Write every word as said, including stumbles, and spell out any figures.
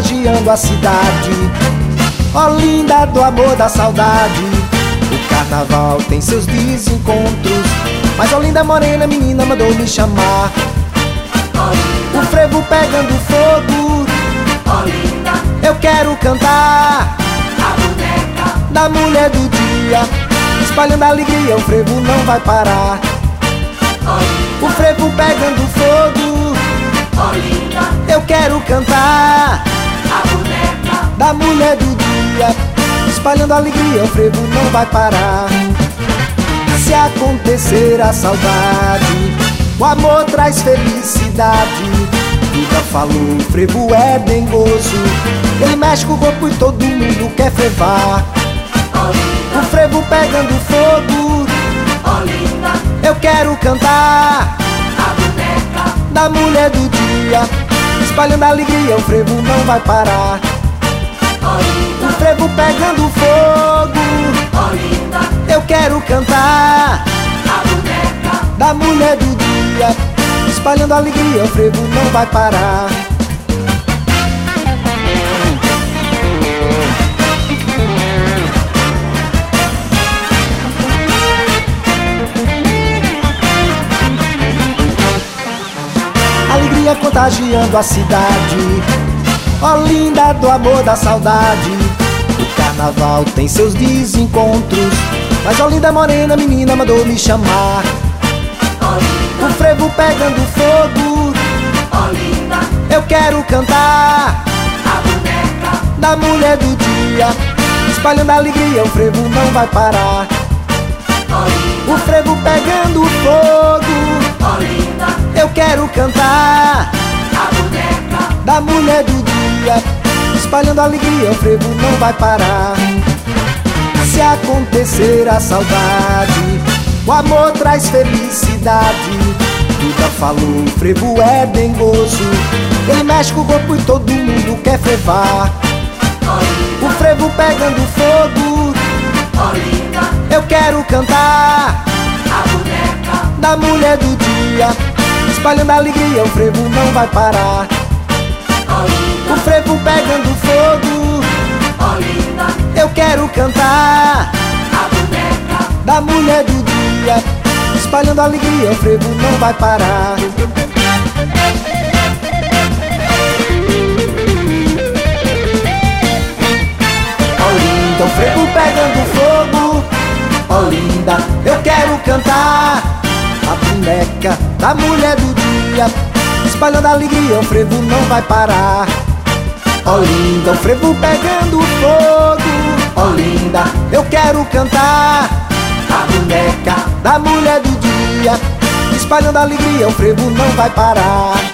contagiando a cidade. Olinda do amor, da saudade. O carnaval tem seus desencontros, mas Olinda morena, menina, mandou me chamar. Olinda, o frevo pegando fogo. Olinda, eu quero cantar a boneca da mulher do dia, espalhando alegria, o frevo não vai parar. Olinda, O frevo pegando fogo. Olinda, eu quero cantar a boneca da mulher do dia, espalhando alegria, o frevo não vai parar. Se acontecer a saudade, o amor traz felicidade. Duda falou, o frevo é dengoso, ele mexe com o corpo e todo mundo quer frevar. Olinda, O frevo pegando fogo. Olinda, eu quero cantar a boneca da mulher do dia, espalhando alegria, o frevo não vai parar. Olinda, O frevo pegando fogo. Olinda, eu quero cantar a boneca da mulher do dia, espalhando alegria, o frevo não vai parar. Alegria contagiando a cidade. Olinda do amor, da saudade. O carnaval tem seus desencontros, mas Olinda morena, menina, mandou me chamar. Olinda, O frevo pegando fogo. Olinda, eu quero cantar a boneca da mulher do dia, espalhando alegria, o frevo não vai parar. Olinda, O frevo pegando fogo. Olinda, eu quero cantar a boneca da mulher do dia, espalhando alegria, o frevo não vai parar. Se acontecer a saudade, o amor traz felicidade. Duda falou, o frevo é dengoso, ele mexe com o corpo e todo mundo quer frevar. Olinda, O frevo pegando fogo. Olinda, eu quero cantar a boneca da mulher do dia, espalhando alegria, o frevo não vai parar. Olinda, O frevo pegando fogo. Olinda, eu quero cantar a boneca da mulher do dia, espalhando alegria, o frevo não vai parar. Olinda, o frevo pegando fogo. Olinda, eu quero cantar a boneca da mulher do dia, espalhando alegria, o frevo não vai parar. Olinda, o frevo pegando fogo. Olinda, eu quero cantar a boneca da mulher do dia, espalhando alegria, o frevo não vai parar.